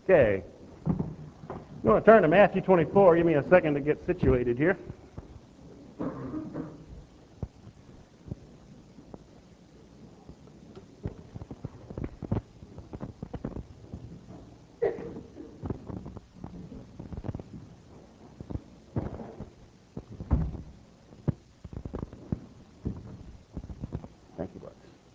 Okay. You want to turn to Matthew 24. Give me a second to get situated here. Thank you, Bud.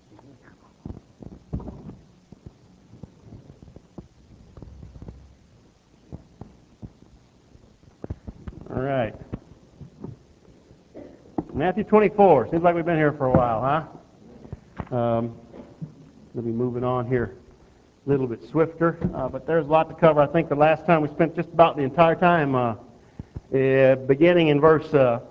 All right. Matthew 24. Seems like we've been here for a while, huh? We'll be moving on here a little bit swifter, but there's a lot to cover. I think the last time we spent just about the entire time beginning in verse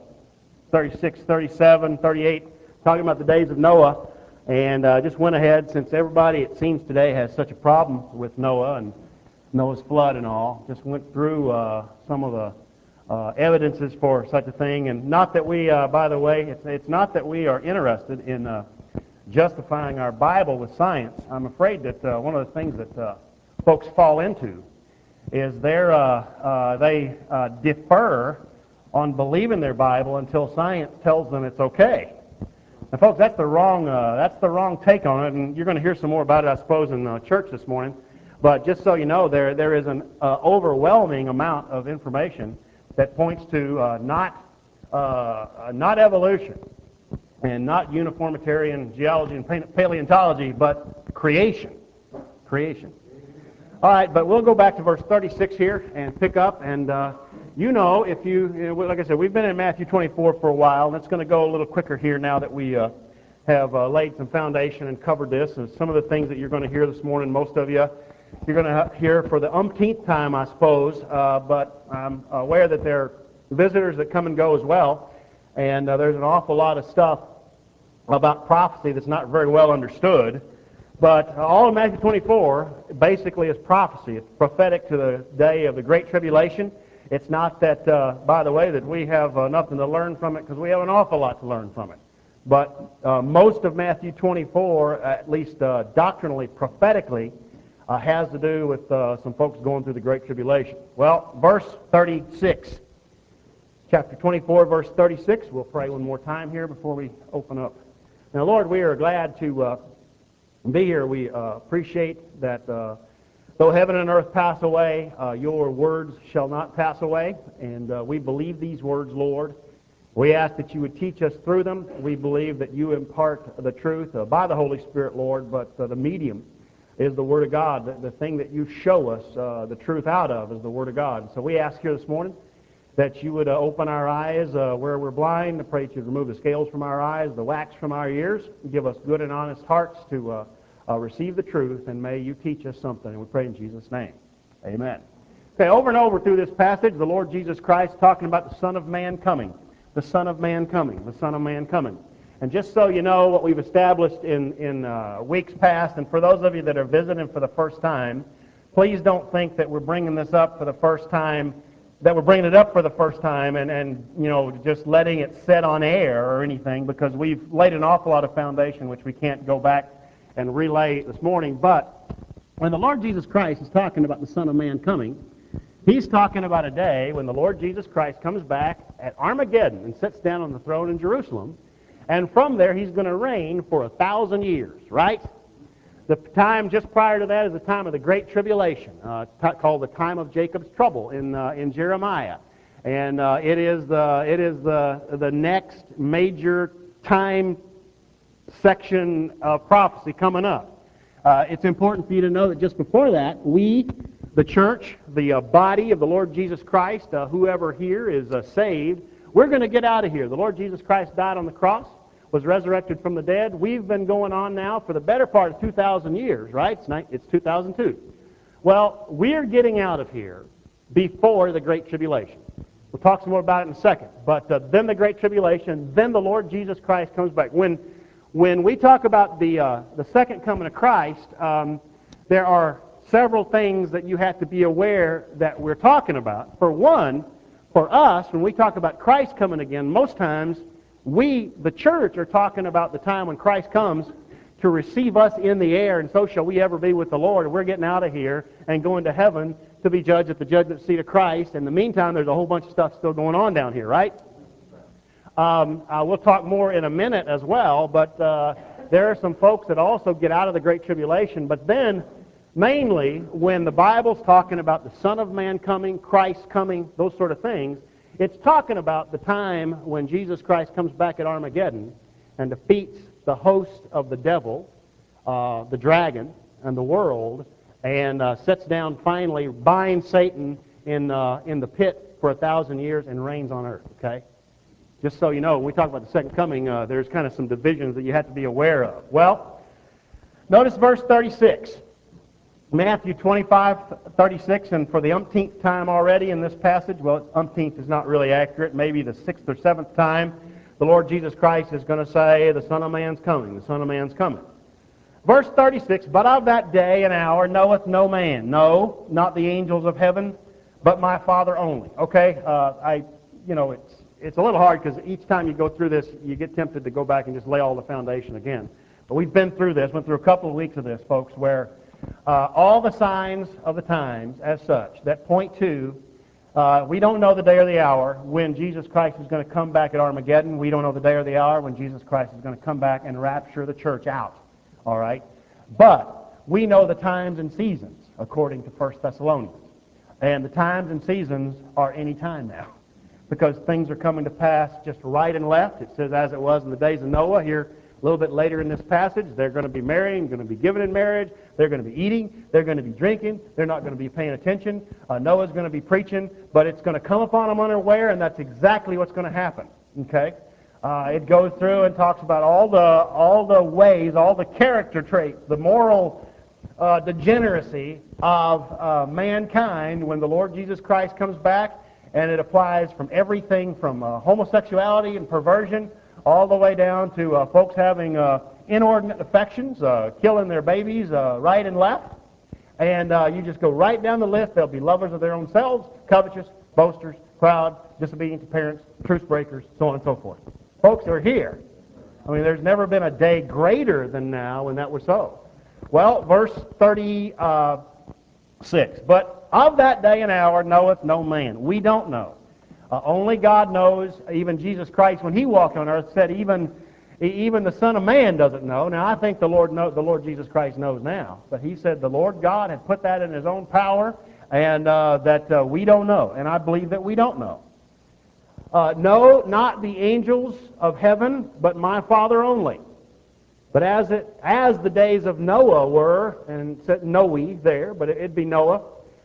36, 37, 38, talking about the days of Noah, and just went ahead, since everybody, it seems today, has such a problem with Noah and Noah's flood and all, just went through some of the evidences for such a thing. And not that we, by the way, it's not that we are interested in justifying our Bible with science. I'm afraid that one of the things that folks fall into is they defer on believing their Bible until science tells them it's okay. And folks, that's the wrong take on it, and you're going to hear some more about it, I suppose, in church this morning. But just so you know, there is an overwhelming amount of information that points to not evolution and not uniformitarian geology and paleontology, but creation. Creation. All right, but we'll go back to verse 36 here and pick up. And if you, like I said, we've been in Matthew 24 for a while, and it's going to go a little quicker here now that we have laid some foundation and covered this. And some of the things that you're going to hear this morning, most of you, you're going to hear for the umpteenth time, I suppose, but I'm aware that there are visitors that come and go as well, and there's an awful lot of stuff about prophecy that's not very well understood. But all of Matthew 24 basically is prophecy. It's prophetic to the day of the Great Tribulation. It's not that, by the way, that we have nothing to learn from it, because we have an awful lot to learn from it. But most of Matthew 24, at least doctrinally, prophetically, has to do with some folks going through the Great Tribulation. Well, verse 36. Chapter 24, verse 36. We'll pray one more time here before we open up. Now, Lord, we are glad to be here. We appreciate that though heaven and earth pass away, your words shall not pass away. And we believe these words, Lord. We ask that you would teach us through them. We believe that you impart the truth by the Holy Spirit, Lord, but the medium is the Word of God. The thing that you show us the truth out of is the Word of God. So we ask here this morning that you would open our eyes where we're blind. I pray that you'd remove the scales from our eyes, the wax from our ears, give us good and honest hearts to receive the truth, and may you teach us something. And we pray in Jesus' name. Amen. Okay, over and over through this passage, the Lord Jesus Christ talking about the Son of Man coming. The Son of Man coming. The Son of Man coming. And just so you know what we've established in weeks past, and for those of you that are visiting for the first time, please don't think that we're bringing this up for the first time, that we're bringing it up for the first time and just letting it set on air or anything, because we've laid an awful lot of foundation which we can't go back and relay this morning. But when the Lord Jesus Christ is talking about the Son of Man coming, he's talking about a day when the Lord Jesus Christ comes back at Armageddon and sits down on the throne in Jerusalem. And from there, he's going to reign for 1,000 years, right? The time just prior to that is the time of the Great Tribulation, called the time of Jacob's trouble in Jeremiah. And it is the next major time section of prophecy coming up. It's important for you to know that just before that, we, the church, the body of the Lord Jesus Christ, whoever here is saved, we're going to get out of here. The Lord Jesus Christ died on the cross, was resurrected from the dead. We've been going on now for the better part of 2,000 years, right? It's 2002. Well, we're getting out of here before the Great Tribulation. We'll talk some more about it in a second. But then the Great Tribulation, then the Lord Jesus Christ comes back. When we talk about the second coming of Christ, there are several things that you have to be aware that we're talking about. For one, for us, when we talk about Christ coming again, most times we, the church, are talking about the time when Christ comes to receive us in the air, and so shall we ever be with the Lord. We're getting out of here and going to heaven to be judged at the judgment seat of Christ. In the meantime, there's a whole bunch of stuff still going on down here, right? We'll talk more in a minute as well, but there are some folks that also get out of the Great Tribulation. But then, mainly, when the Bible's talking about the Son of Man coming, Christ coming, those sort of things, it's talking about the time when Jesus Christ comes back at Armageddon and defeats the host of the devil, the dragon, and the world, and sets down finally, binds Satan in the pit for 1,000 years and reigns on earth, okay? Just so you know, when we talk about the second coming, there's kind of some divisions that you have to be aware of. Well, notice verse 36. Matthew 25:36, and for the umpteenth time already in this passage, well, umpteenth is not really accurate, maybe the 6th or 7th time, the Lord Jesus Christ is going to say, the Son of Man's coming, the Son of Man's coming. Verse 36, but of that day and hour knoweth no man, no, not the angels of heaven, but my Father only. Okay, it's a little hard because each time you go through this, you get tempted to go back and just lay all the foundation again. But we've been through this, went through a couple of weeks of this, folks, where all the signs of the times as such that point to, we don't know the day or the hour when Jesus Christ is going to come back at Armageddon. We don't know the day or the hour when Jesus Christ is going to come back and rapture the church out. All right? But we know the times and seasons according to 1 Thessalonians. And the times and seasons are any time now, because things are coming to pass just right and left. It says, as it was in the days of Noah. Here, a little bit later in this passage, they're going to be marrying, going to be given in marriage, they're going to be eating, they're going to be drinking, they're not going to be paying attention. Noah's going to be preaching, but it's going to come upon them unaware, and that's exactly what's going to happen. Okay? It goes through and talks about all the ways, all the character traits, the moral degeneracy of mankind when the Lord Jesus Christ comes back. And it applies from everything from homosexuality and perversion all the way down to folks having inordinate affections, killing their babies right and left. And you just go right down the list. They'll be lovers of their own selves, covetous, boasters, proud, disobedient to parents, truce breakers, so on and so forth. Folks are here. I mean, there's never been a day greater than now when that was so. Well, verse 36. But of that day and hour knoweth no man. We don't know. Only God knows. Even Jesus Christ, when He walked on earth, said even the Son of Man doesn't know. Now, I think the Lord Jesus Christ knows now. But He said the Lord God had put that in His own power, and that we don't know. And I believe that we don't know. No, not the angels of heaven, but my Father only. But as the days of Noah were, and it said Noe there, but it'd be Noah,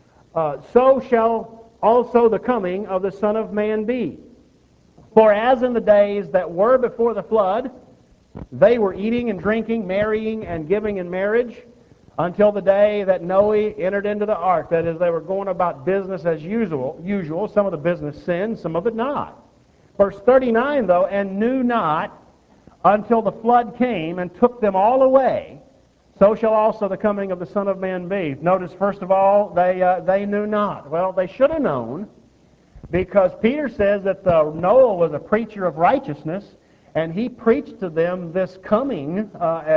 so shall also the coming of the Son of Man be. For as in the days that were before the flood, they were eating and drinking, marrying and giving in marriage, until the day that Noe entered into the ark. That is, they were going about business as usual. Some of the business sinned, some of it not. Verse 39, though, and knew not until the flood came and took them all away, so shall also the coming of the Son of Man be. Notice, first of all, they knew not. Well, they should have known, because Peter says that Noah was a preacher of righteousness, and he preached to them this coming,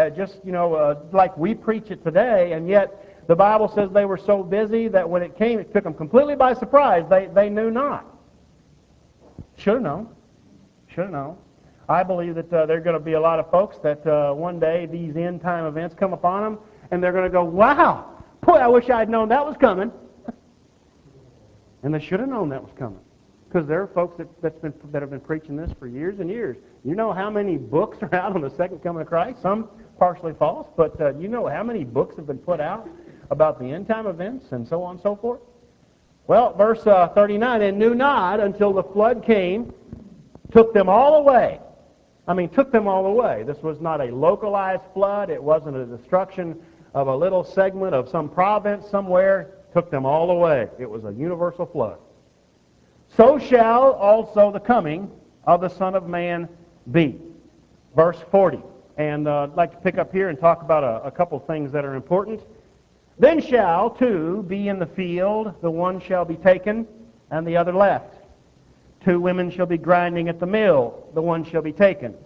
like we preach it today, and yet the Bible says they were so busy that when it came, it took them completely by surprise. They knew not. Should have known. Should have known. I believe that there are going to be a lot of folks that one day these end-time events come upon them, and they're going to go, wow, boy, I wish I had known that was coming. And they should have known that was coming. Because there are folks that have been preaching this for years and years. You know how many books are out on the second coming of Christ? Some partially false, but you know how many books have been put out about the end-time events and so on and so forth? Well, verse 39, and knew not until the flood came, took them all away. I mean, took them all away. This was not a localized flood. It wasn't a destruction of a little segment of some province somewhere. Took them all away. It was a universal flood. So shall also the coming of the Son of Man be. Verse 40. And I'd like to pick up here and talk about a couple things that are important. Then shall two be in the field, the one shall be taken, and the other left. Two women shall be grinding at the mill, the one shall be taken,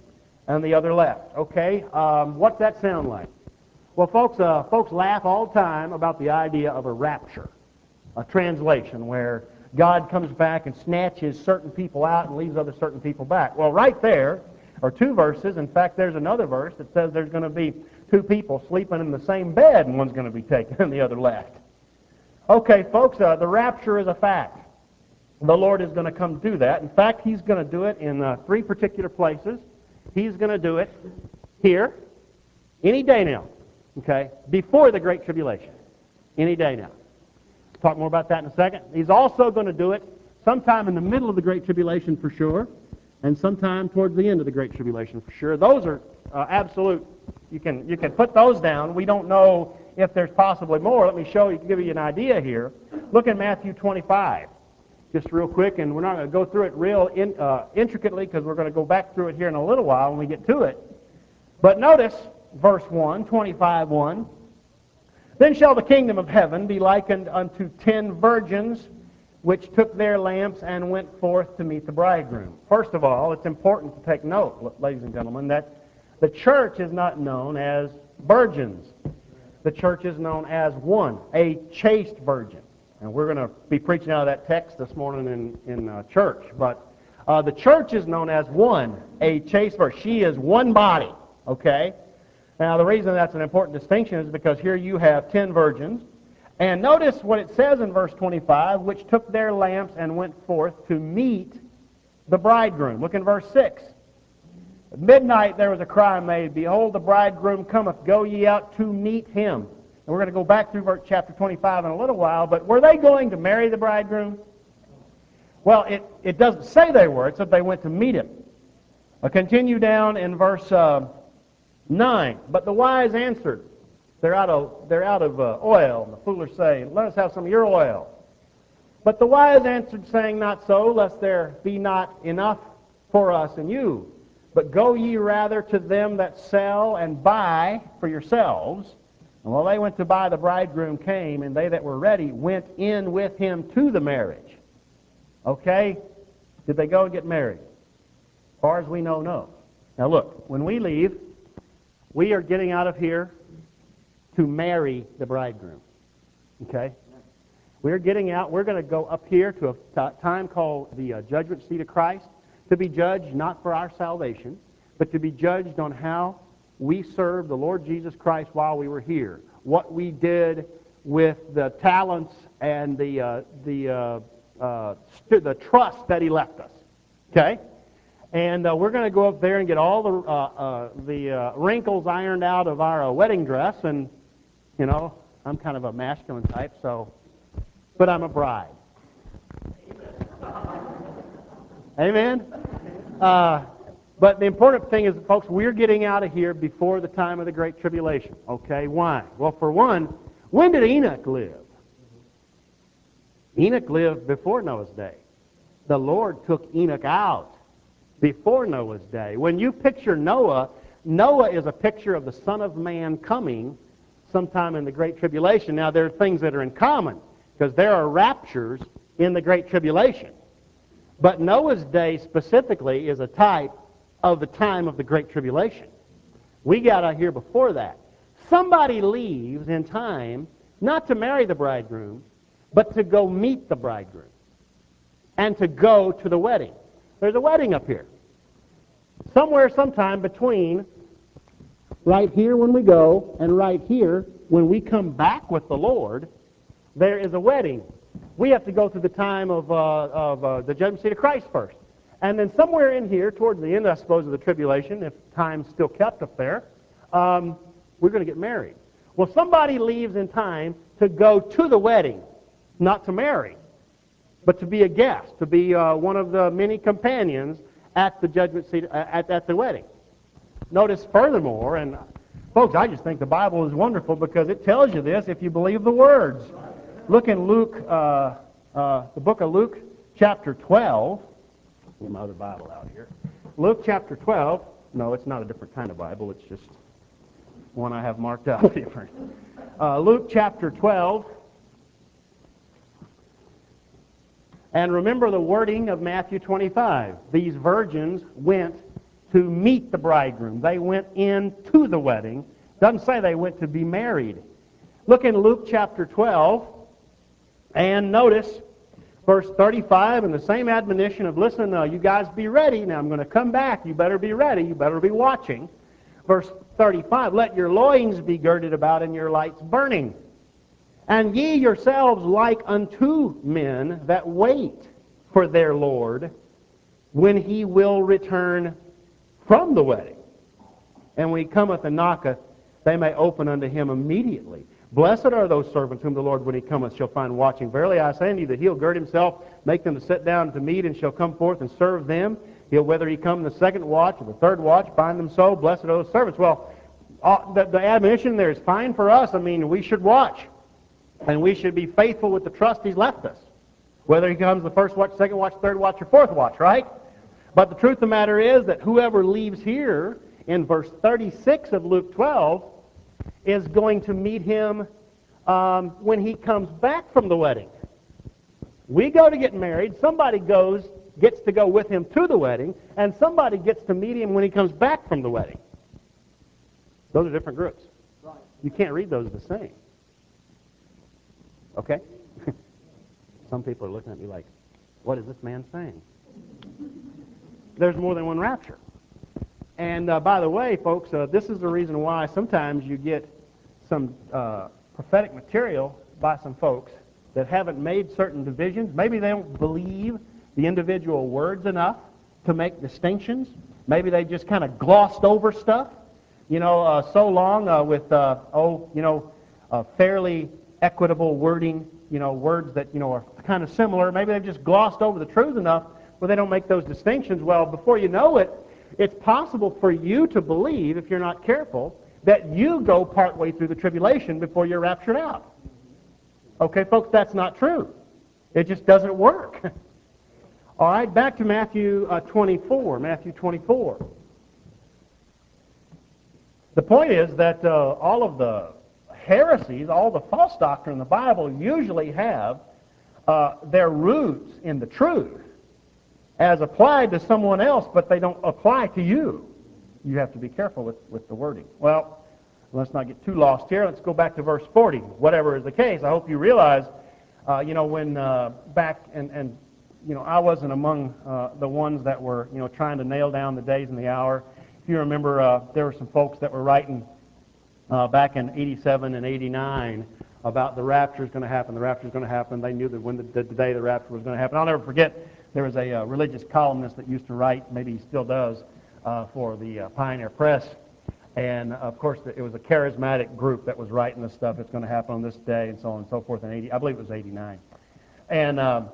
and the other left. Okay, what's that sound like? Well, folks laugh all the time about the idea of a rapture, a translation where God comes back and snatches certain people out and leaves other certain people back. Well, right there are two verses. In fact, there's another verse that says there's going to be two people sleeping in the same bed and one's going to be taken and the other left. Okay, folks, the rapture is a fact. The Lord is going to come do that. In fact, He's going to do it in three particular places. He's going to do it here, any day now, okay, before the Great Tribulation, any day now. Talk more about that in a second. He's also going to do it sometime in the middle of the Great Tribulation for sure, and sometime towards the end of the Great Tribulation for sure. Those are absolute. You can put those down. We don't know if there's possibly more. Let me show you, give you an idea here. Look at Matthew 25, just real quick, and we're not going to go through it real intricately because we're going to go back through it here in a little while when we get to it. But notice verse 1, 25:1. Then shall the kingdom of heaven be likened unto 10 virgins, which took their lamps and went forth to meet the bridegroom. First of all, it's important to take note, ladies and gentlemen, that the church is not known as virgins. The church is known as one, a chaste virgin. And we're going to be preaching out of that text this morning in church. But the church is known as one, a chaste virgin. She is one body, okay? Now, the reason that's an important distinction is because here you have 10 virgins. And notice what it says in verse 25, which took their lamps and went forth to meet the bridegroom. Look in verse 6. At midnight there was a cry made, Behold, the bridegroom cometh, go ye out to meet him. And we're going to go back through chapter 25 in a little while, but were they going to marry the bridegroom? Well, it doesn't say they were. It said they went to meet him. I'll continue down in verse 9. But the wise answered, they're out of oil. And the foolish say, Let us have some of your oil. But the wise answered, saying, Not so, lest there be not enough for us and you. But go ye rather to them that sell and buy for yourselves. And while they went to buy, the bridegroom came, and they that were ready went in with him to the marriage. Okay? Did they go and get married? As far as we know, no. Now look, when we leave, we are getting out of here to marry the bridegroom. Okay? We're getting out. We're going to go up here to a time called the judgment seat of Christ, to be judged not for our salvation, but to be judged on how we served the Lord Jesus Christ while we were here. What we did with the talents and the trust that He left us. Okay? And we're going to go up there and get all the wrinkles ironed out of our wedding dress. And, you know, I'm kind of a masculine type, but I'm a bride. Amen? But the important thing is, folks, we're getting out of here before the time of the Great Tribulation. Okay, why? Well, for one, when did Enoch live? Enoch lived before Noah's day. The Lord took Enoch out before Noah's day. When you picture Noah, Noah is a picture of the Son of Man coming sometime in the Great Tribulation. Now, there are things that are in common, because there are raptures in the Great Tribulation. But Noah's day specifically is a type of the time of the Great Tribulation. We got out here before that. Somebody leaves in time not to marry the bridegroom, but to go meet the bridegroom and to go to the wedding. There's a wedding up here. Somewhere, sometime between right here when we go and right here when we come back with the Lord, there is a wedding. We have to go through the time of the judgment seat of Christ first. And then somewhere in here, towards the end, I suppose, of the tribulation, if time's still kept up there, we're going to get married. Well, somebody leaves in time to go to the wedding, not to marry, but to be a guest, to be one of the many companions at the judgment seat, at the wedding. Notice furthermore, and folks, I just think the Bible is wonderful because it tells you this if you believe the words. Look in Luke, the book of Luke, chapter 12. Get my other Bible out here. Luke chapter 12. No, it's not a different kind of Bible. It's just one I have marked out different. Luke chapter 12. And remember the wording of Matthew 25. These virgins went to meet the bridegroom. They went into the wedding. Doesn't say they went to be married. Look in Luke chapter 12 and notice verse 35 and the same admonition of, listen, you guys be ready. Now I'm going to come back. You better be ready. You better be watching. Verse 35, let your loins be girded about and your lights burning. And ye yourselves like unto men that wait for their Lord when he will return from the wedding. And when he cometh and knocketh, they may open unto him immediately. Blessed are those servants whom the Lord, when he cometh, shall find watching. Verily I say unto you that he'll gird himself, make them to sit down to meat, and shall come forth and serve them. He'll, whether he come in the second watch or the third watch, find them so. Blessed are those servants. Well, the admonition there is fine for us. I mean, we should watch. And we should be faithful with the trust he's left us. Whether he comes the first watch, second watch, third watch, or fourth watch, right? But the truth of the matter is that whoever leaves here in verse 36 of Luke 12 is going to meet him when he comes back from the wedding. We go to get married. Somebody gets to go with him to the wedding, and somebody gets to meet him when he comes back from the wedding. Those are different groups. You can't read those the same. Okay? Some people are looking at me like, what is this man saying? There's more than one rapture. And by the way, folks, this is the reason why sometimes you get some prophetic material by some folks that haven't made certain divisions. Maybe they don't believe the individual words enough to make distinctions. Maybe they just kind of glossed over stuff. You know, so long with, fairly equitable wording, words that, are kind of similar. Maybe they've just glossed over the truth enough where they don't make those distinctions. Well, before you know it, it's possible for you to believe, if you're not careful, that you go partway through the tribulation before you're raptured out. Okay, folks, that's not true. It just doesn't work. All right, back to Matthew 24. Matthew 24. The point is that all of the heresies, all the false doctrine in the Bible usually have their roots in the truth as applied to someone else, but they don't apply to you. You have to be careful with the wording. Well, let's not get too lost here. Let's go back to verse 40. Whatever is the case, I hope you realize, when back and I wasn't among the ones that were, trying to nail down the days and the hour. If you remember, there were some folks that were writing back in 87 and 89 about the rapture is going to happen, the rapture is going to happen. They knew that when the day the rapture was going to happen. I'll never forget, there was a religious columnist that used to write, maybe he still does, for the Pioneer Press. And, of course, it was a charismatic group that was writing this stuff. It's going to happen on this day and so on and so forth. In I believe it was 89. And the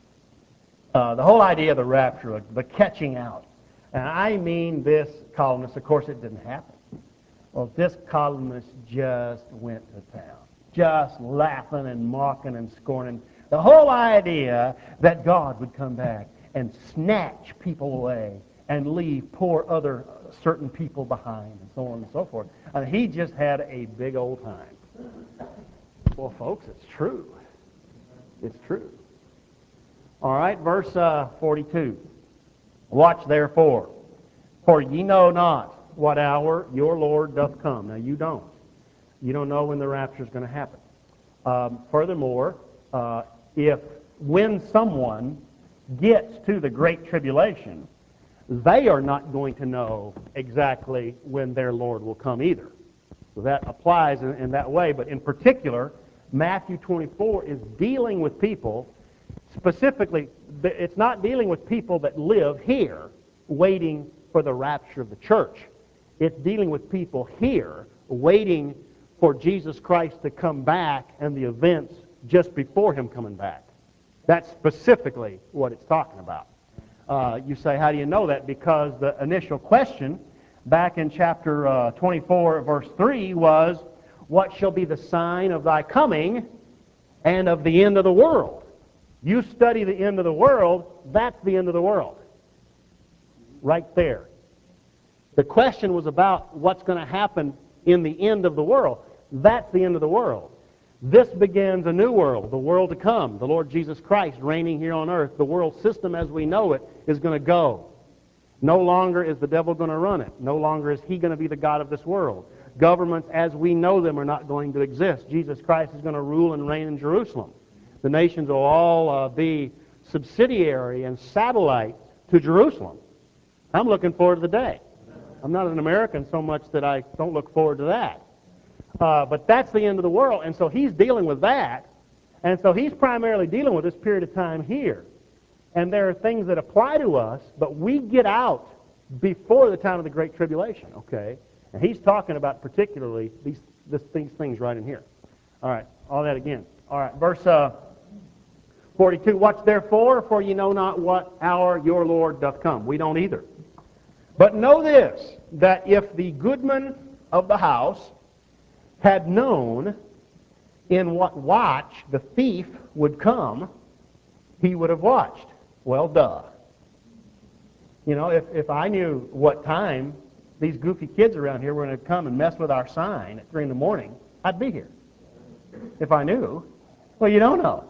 whole idea of the rapture, the catching out. And I mean this columnist, of course it didn't happen. Well, this columnist just went to town, just laughing and mocking and scorning the whole idea that God would come back and snatch people away and leave poor other certain people behind and so on and so forth. And he just had a big old time. Well, folks, it's true. It's true. All right, verse 42. Watch therefore, for ye know not what hour your Lord doth come. Now, you don't. You don't know when the rapture is going to happen. Furthermore, when someone gets to the Great Tribulation, they are not going to know exactly when their Lord will come either. So that applies in that way. But in particular, Matthew 24 is dealing with people, specifically, it's not dealing with people that live here waiting for the rapture of the church. It's dealing with people here waiting for Jesus Christ to come back and the events just before him coming back. That's specifically what it's talking about. You say, how do you know that? Because the initial question back in chapter 24, verse 3 was, what shall be the sign of thy coming and of the end of the world? You study the end of the world, that's the end of the world. Right there. The question was about what's going to happen in the end of the world. That's the end of the world. This begins a new world, the world to come, the Lord Jesus Christ reigning here on earth. The world system as we know it is going to go. No longer is the devil going to run it. No longer is he going to be the God of this world. Governments as we know them are not going to exist. Jesus Christ is going to rule and reign in Jerusalem. The nations will all be subsidiary and satellite to Jerusalem. I'm looking forward to the day. I'm not an American so much that I don't look forward to that. But that's the end of the world, and so he's dealing with that. And so he's primarily dealing with this period of time here. And there are things that apply to us, but we get out before the time of the Great Tribulation, okay? And he's talking about particularly these things right in here. All right, all that again. All right, verse 42, watch therefore, for ye know not what hour your Lord doth come. We don't either. But know this, that if the goodman of the house had known in what watch the thief would come, he would have watched. Well, duh. You know, if I knew what time these goofy kids around here were going to come and mess with our sign at 3 in the morning, I'd be here. If I knew. Well, you don't know.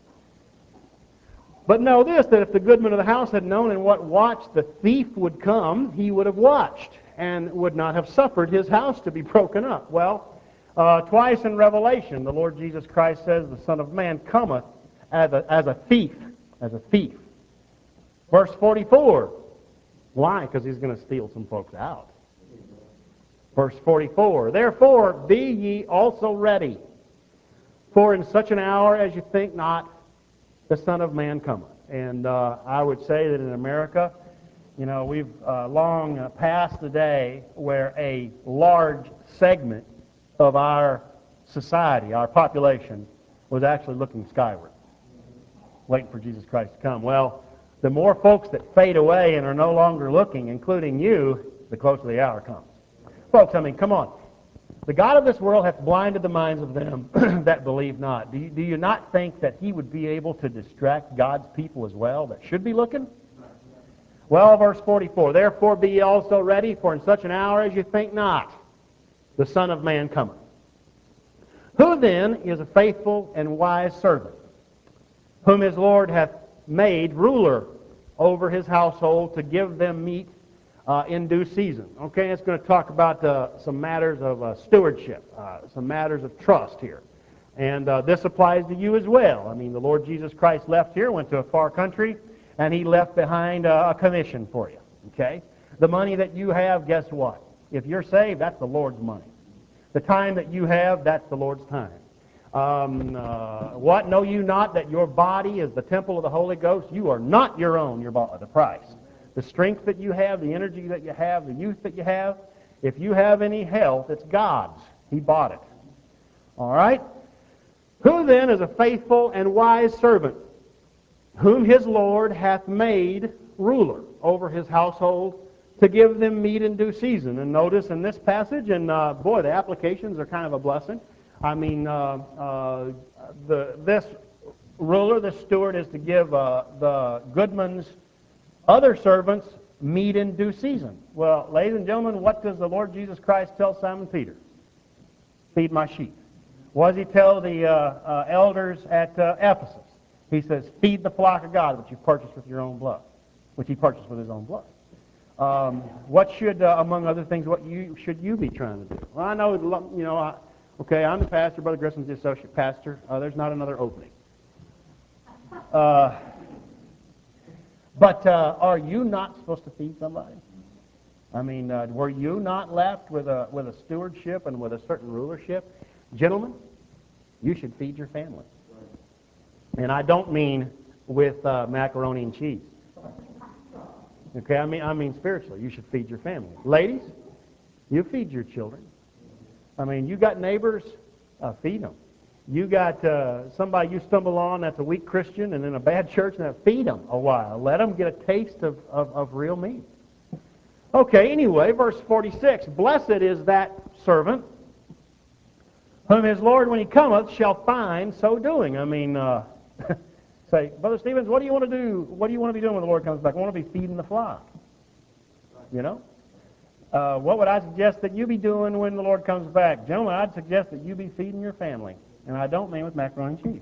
But know this, that if the goodman of the house had known in what watch the thief would come, he would have watched and would not have suffered his house to be broken up. Well, twice in Revelation, the Lord Jesus Christ says, the Son of Man cometh as a thief. As a thief. Verse 44. Why? Because he's going to steal some folks out. Verse 44. Therefore be ye also ready, for in such an hour as you think not, the Son of Man cometh. And I would say that in America, you know, we've long passed the day where a large segment of our society, our population, was actually looking skyward, waiting for Jesus Christ to come. Well, the more folks that fade away and are no longer looking, including you, the closer the hour comes. Folks, I mean, come on. The God of this world hath blinded the minds of them that believe not. Do you not think that he would be able to distract God's people as well that should be looking? Well, verse 44, therefore be ye also ready, for in such an hour as you think not, the Son of Man cometh. Who then is a faithful and wise servant, whom his Lord hath made ruler over his household to give them meat in due season? Okay, it's going to talk about some matters of stewardship, some matters of trust here. And this applies to you as well. I mean, the Lord Jesus Christ left here, went to a far country, and he left behind a commission for you. Okay? The money that you have, guess what? If you're saved, that's the Lord's money. The time that you have, that's the Lord's time. What? Know you not that your body is the temple of the Holy Ghost? You are not your own, you're bought with a price. The strength that you have, the energy that you have, the youth that you have, if you have any health, it's God's. He bought it. All right? Who then is a faithful and wise servant, whom his Lord hath made ruler over his household, to give them meat in due season? And notice in this passage, and boy, the applications are kind of a blessing. I mean, this ruler, this steward, is to give the goodman's other servants meat in due season. Well, ladies and gentlemen, what does the Lord Jesus Christ tell Simon Peter? Feed my sheep. What does he tell the elders at Ephesus? He says, feed the flock of God, which you purchased with your own blood, which he purchased with his own blood. What should, among other things, should you be trying to do? Well, I know, you know, okay, I'm the pastor, Brother Grissom's the associate pastor. There's not another opening. But are you not supposed to feed somebody? I mean, were you not left with a stewardship and with a certain rulership? Gentlemen, you should feed your family. And I don't mean with macaroni and cheese. Okay, I mean spiritually. You should feed your family. Ladies, you feed your children. I mean, you got neighbors, feed them. You got somebody you stumble on that's a weak Christian and in a bad church, and feed them a while. Let them get a taste of real meat. Okay, anyway, verse 46. Blessed is that servant whom his Lord, when he cometh, shall find so doing. I mean, say, Brother Stevens, what do you want to do? What do you want to be doing when the Lord comes back? I want to be feeding the flock. You know? What would I suggest that you be doing when the Lord comes back? Gentlemen, I'd suggest that you be feeding your family. And I don't mean with macaroni and cheese.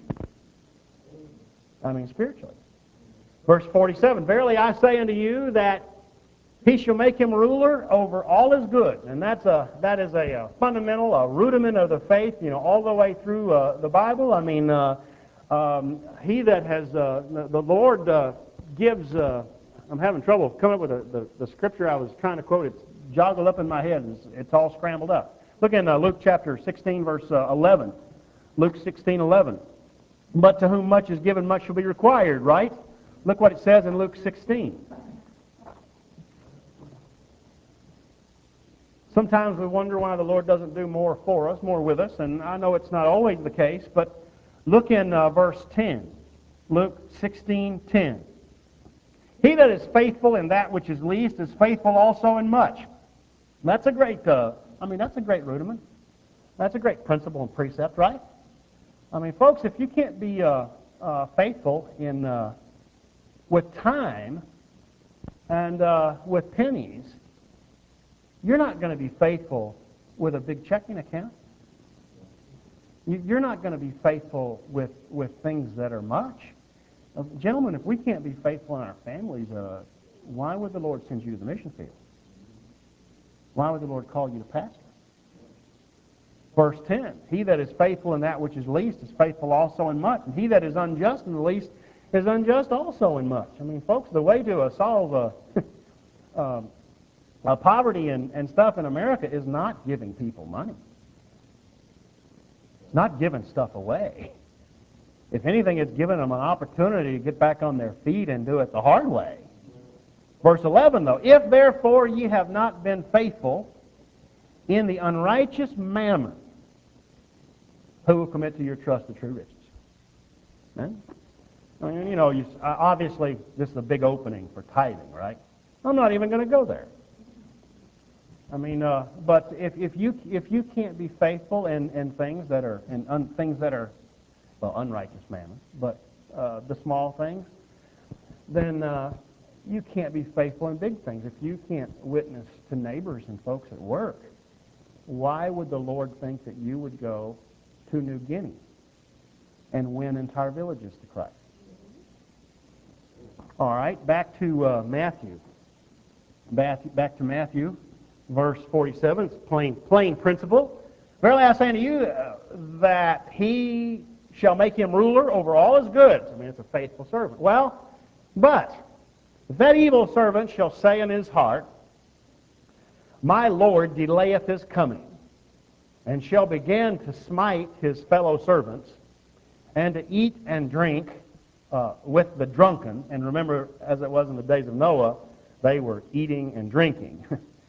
I mean spiritually. Verse 47, verily I say unto you that He shall make him ruler over all his goods. And that is a fundamental, a rudiment of the faith, all the way through the Bible. I mean, he that has, the Lord gives, I'm having trouble coming up with the scripture I was trying to quote. It's joggled up in my head. It's all scrambled up. Look in Luke chapter 16, verse 11. Luke 16:11. But to whom much is given, much shall be required, right? Look what it says in Luke 16. Sometimes we wonder why the Lord doesn't do more for us, more with us, and I know it's not always the case, but look in verse 10. Luke 16:10. He that is faithful in that which is least is faithful also in much. That's a great, that's a great rudiment. That's a great principle and precept, right? I mean, folks, if you can't be faithful in with time and with pennies, you're not going to be faithful with a big checking account. You're not going to be faithful with things that are much. Gentlemen, if we can't be faithful in our families, why would the Lord send you to the mission field? Why would the Lord call you to pastor? Verse 10, he that is faithful in that which is least is faithful also in much. And he that is unjust in the least is unjust also in much. I mean, folks, the way to solve poverty and stuff in America is not giving people money. It's not giving stuff away. If anything, it's giving them an opportunity to get back on their feet and do it the hard way. Verse 11, though, if therefore ye have not been faithful in the unrighteous mammon, who will commit to your trust the true riches? Amen? I mean, obviously this is a big opening for tithing, right? I'm not even going to go there. I mean, but if you can't be faithful in things that are unrighteous mammon, but the small things, then you can't be faithful in big things. If you can't witness to neighbors and folks at work, why would the Lord think that you would go to New Guinea and win entire villages to Christ? All right, back to Matthew. Back to Matthew, verse 47. It's plain principle. Verily I say unto you that he shall make him ruler over all his goods. I mean, it's a faithful servant. Well, but if that evil servant shall say in his heart, my Lord delayeth his coming, and shall begin to smite his fellow servants, and to eat and drink with the drunken. And remember, as it was in the days of Noah, they were eating and drinking.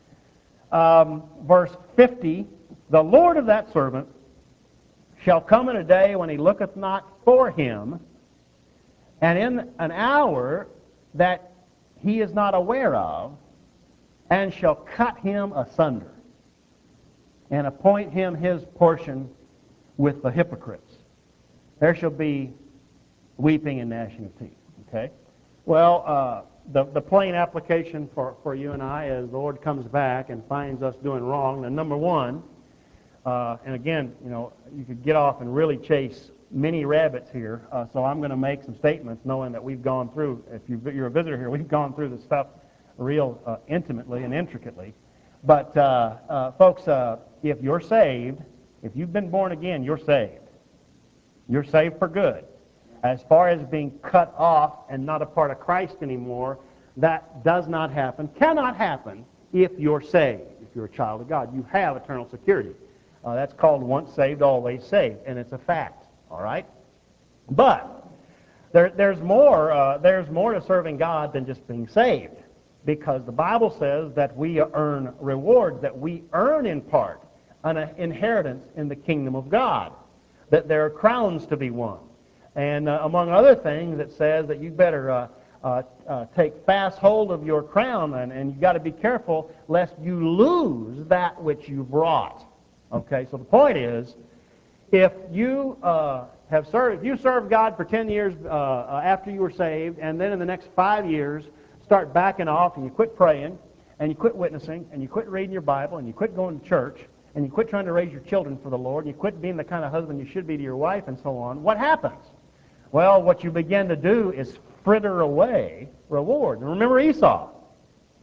Verse 50, the Lord of that servant shall come in a day when he looketh not for him, and in an hour that he is not aware of, and shall cut him asunder, and appoint him his portion with the hypocrites. There shall be weeping and gnashing of teeth. Okay? Well, the plain application for you and I is the Lord comes back and finds us doing wrong. And number one, and again, you could get off and really chase many rabbits here, so I'm going to make some statements knowing that we've gone through, if you're a visitor here, we've gone through this stuff real intimately and intricately. But folks, if you're saved, if you've been born again, you're saved. You're saved for good. As far as being cut off and not a part of Christ anymore, that does not happen, cannot happen if you're saved. If you're a child of God, you have eternal security. That's called once saved, always saved, and it's a fact. All right? But there's more to serving God than just being saved, because the Bible says that we earn rewards, that we earn in part an inheritance in the kingdom of God, that there are crowns to be won. And among other things, it says that you better take fast hold of your crown, and you've got to be careful lest you lose that which you brought. Okay, so the point is, if you served God for 10 years after you were saved, and then in the next 5 years start backing off, and you quit praying, and you quit witnessing, and you quit reading your Bible, and you quit going to church, and you quit trying to raise your children for the Lord, and you quit being the kind of husband you should be to your wife, and so on, what happens? Well, what you begin to do is fritter away reward. And remember Esau.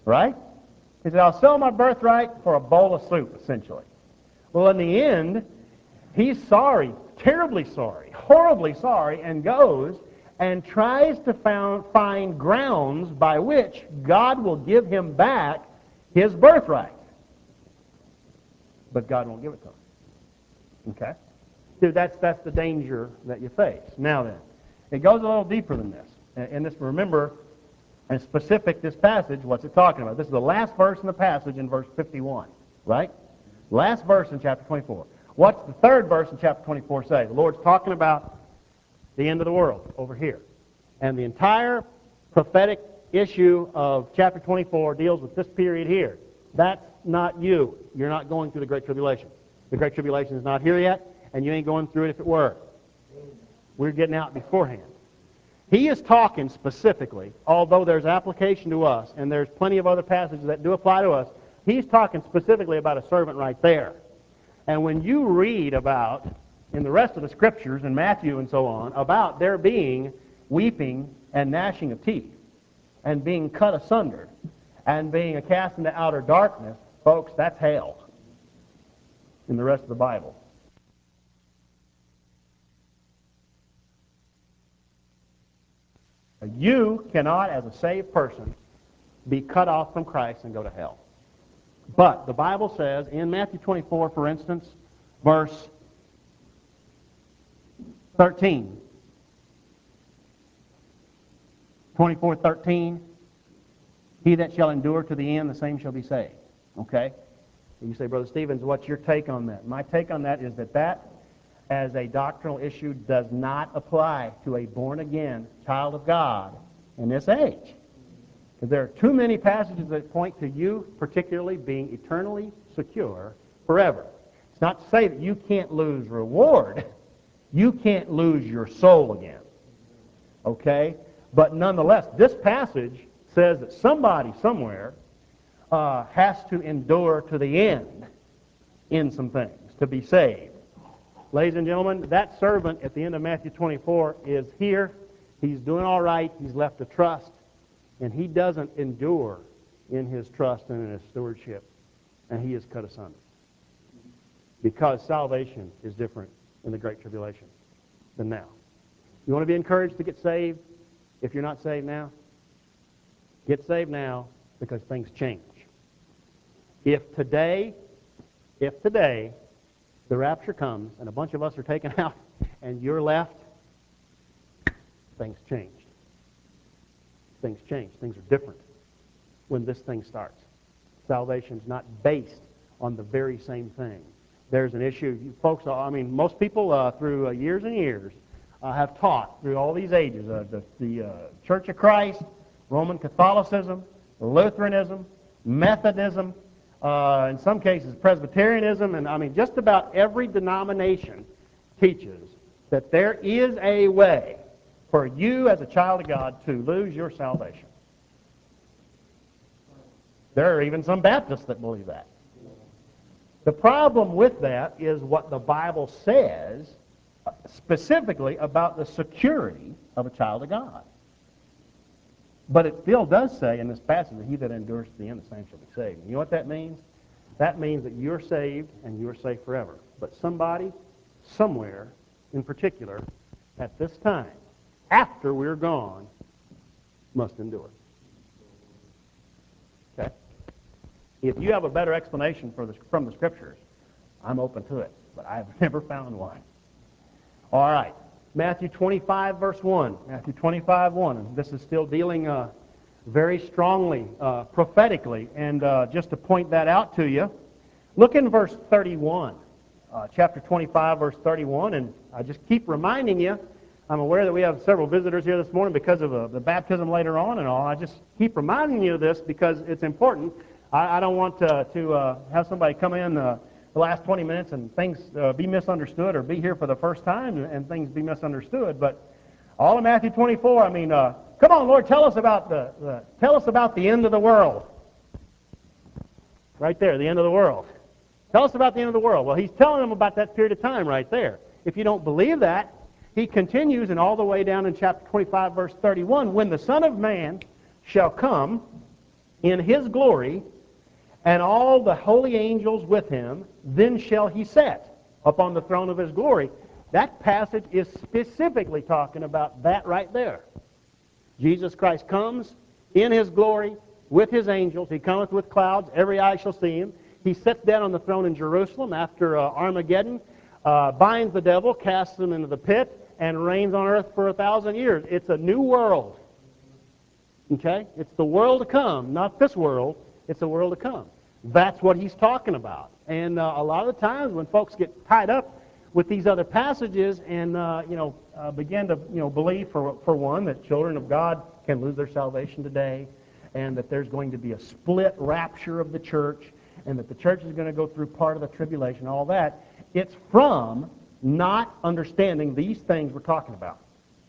Right? He said, I'll sell my birthright for a bowl of soup, essentially. Well, in the end, he's sorry, terribly sorry, horribly sorry, and goes and tries to find grounds by which God will give him back his birthright. But God won't give it to him. Okay? Dude, that's the danger that you face. Now then, it goes a little deeper than this. And this, remember, and specific, this passage, what's it talking about? This is the last verse in the passage in verse 51, right? Last verse in chapter 24. What's the third verse in chapter 24 say? The Lord's talking about the end of the world over here. And the entire prophetic issue of chapter 24 deals with this period here. That's not you. You're not going through the Great Tribulation. The Great Tribulation is not here yet, and you ain't going through it if it were. We're getting out beforehand. He is talking specifically, although there's application to us, and there's plenty of other passages that do apply to us, he's talking specifically about a servant right there. And when you read about, in the rest of the Scriptures, in Matthew and so on, about there being weeping and gnashing of teeth, and being cut asunder, and being cast into outer darkness, folks, that's hell in the rest of the Bible. You cannot, as a saved person, be cut off from Christ and go to hell. But the Bible says, in Matthew 24, for instance, verse 13, 24:13, he that shall endure to the end, the same shall be saved. Okay? And you say, Brother Stevens, what's your take on that? My take on that is that as a doctrinal issue does not apply to a born-again child of God in this age. Because there are too many passages that point to you particularly being eternally secure forever. It's not to say that you can't lose reward. You can't lose your soul again. Okay? But nonetheless, this passage says that somebody somewhere has to endure to the end in some things to be saved. Ladies and gentlemen, that servant at the end of Matthew 24 is here. He's doing all right. He's left to trust. And he doesn't endure in his trust and in his stewardship. And he is cut asunder. Because salvation is different in the Great Tribulation than now. You want to be encouraged to get saved? If you're not saved now, get saved now because things change. If today the rapture comes and a bunch of us are taken out and you're left, things change. Things change. Things are different when this thing starts. Salvation's not based on the very same thing. There's an issue. You folks, most people through years and years have taught through all these ages, the Church of Christ, Roman Catholicism, Lutheranism, Methodism, in some cases Presbyterianism, and just about every denomination teaches that there is a way for you as a child of God to lose your salvation. There are even some Baptists that believe that. The problem with that is what the Bible says specifically about the security of a child of God. But it still does say in this passage that he that endures to the end, the same shall be saved. You know what that means? That means that you're saved and you're saved forever. But somebody, somewhere in particular, at this time, after we're gone, must endure. Okay? If you have a better explanation from the Scriptures, I'm open to it, but I've never found one. All right. Matthew 25, verse 1. Matthew 25, 1. And this is still dealing very strongly, prophetically. And just to point that out to you, look in verse 31. Chapter 25, verse 31. And I just keep reminding you, I'm aware that we have several visitors here this morning because of the baptism later on and all. I just keep reminding you of this because it's important. I don't want to have somebody come in the last 20 minutes and things be misunderstood, or be here for the first time and things be misunderstood. But all of Matthew 24, come on, Lord, tell us about the end of the world. Right there, the end of the world. Tell us about the end of the world. Well, he's telling them about that period of time right there. If you don't believe that, he continues, and all the way down in chapter 25, verse 31, when the Son of Man shall come in his glory, and all the holy angels with him, then shall he set upon the throne of his glory. That passage is specifically talking about that right there. Jesus Christ comes in his glory with his angels. He cometh with clouds. Every eye shall see him. He sits down on the throne in Jerusalem after Armageddon, binds the devil, casts him into the pit, and reigns on earth for 1,000 years. It's a new world. Okay? It's the world to come, not this world. It's the world to come. That's what he's talking about. And a lot of the times when folks get tied up with these other passages and begin to believe, for one, that children of God can lose their salvation today, and that there's going to be a split rapture of the church, and that the church is going to go through part of the tribulation, all that, it's from not understanding these things we're talking about.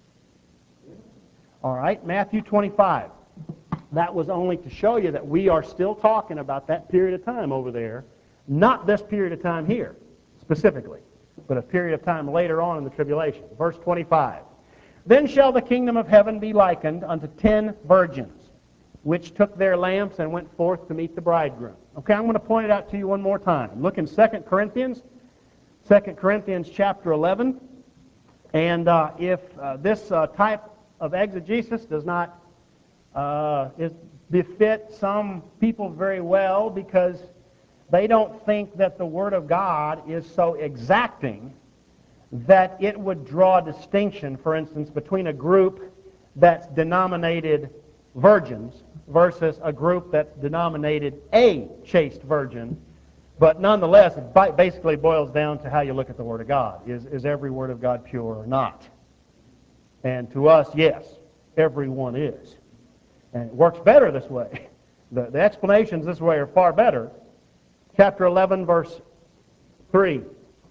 All right, Matthew 25. That was only to show you that we are still talking about that period of time over there, not this period of time here, specifically, but a period of time later on in the tribulation. Verse 25. Then shall the kingdom of heaven be likened unto 10 virgins, which took their lamps and went forth to meet the bridegroom. Okay, I'm going to point it out to you one more time. Look in 2 Corinthians chapter 11. And if this type of exegesis does not befit some people very well, because they don't think that the Word of God is so exacting that it would draw a distinction, for instance, between a group that's denominated virgins versus a group that's denominated a chaste virgin. But nonetheless, it basically boils down to how you look at the Word of God. Is every Word of God pure or not? And to us, yes, everyone is. And it works better this way. The explanations this way are far better. Chapter 11, verse 3.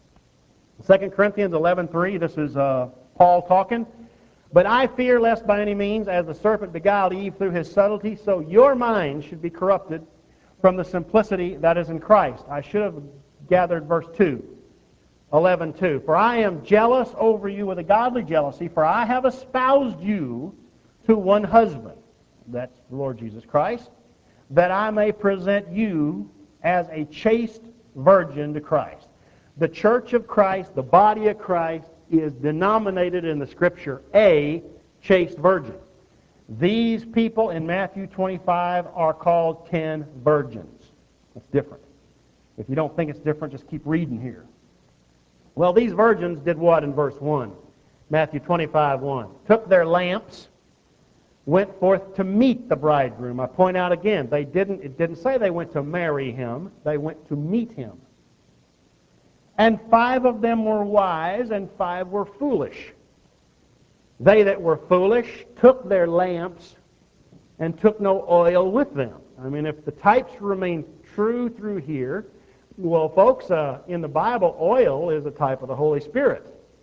2 Corinthians 11:3, this is Paul talking. But I fear lest by any means, as the serpent beguiled Eve through his subtlety, so your mind should be corrupted from the simplicity that is in Christ. I should have gathered verse 2. 11:2. For I am jealous over you with a godly jealousy, for I have espoused you to one husband. That's the Lord Jesus Christ, that I may present you as a chaste virgin to Christ. The church of Christ, the body of Christ, is denominated in the Scripture a chaste virgin. These people in Matthew 25 are called 10 virgins. It's different. If you don't think it's different, just keep reading here. Well, these virgins did what in verse 1? Matthew 25:1. Took their lamps, went forth to meet the bridegroom. I point out again, it didn't say they went to marry him. They went to meet him. And 5 of them were wise, and 5 were foolish. They that were foolish took their lamps and took no oil with them. I mean, if the types remain true through here, well, folks, in the Bible, oil is a type of the Holy Spirit.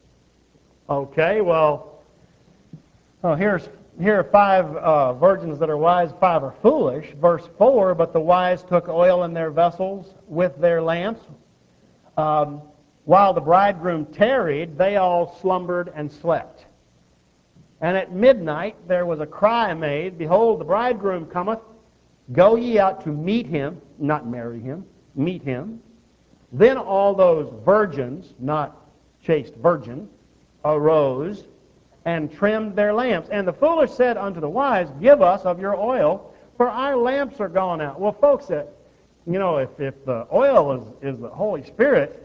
Okay, well, here are 5 virgins that are wise, 5 are foolish. Verse 4, but the wise took oil in their vessels with their lamps. While the bridegroom tarried, they all slumbered and slept. And at midnight there was a cry made, Behold, the bridegroom cometh, go ye out to meet him, not marry him, meet him. Then all those virgins, not chaste virgin, arose and trimmed their lamps. And the foolish said unto the wise, Give us of your oil, for our lamps are gone out. Well, folks, if the oil is the Holy Spirit,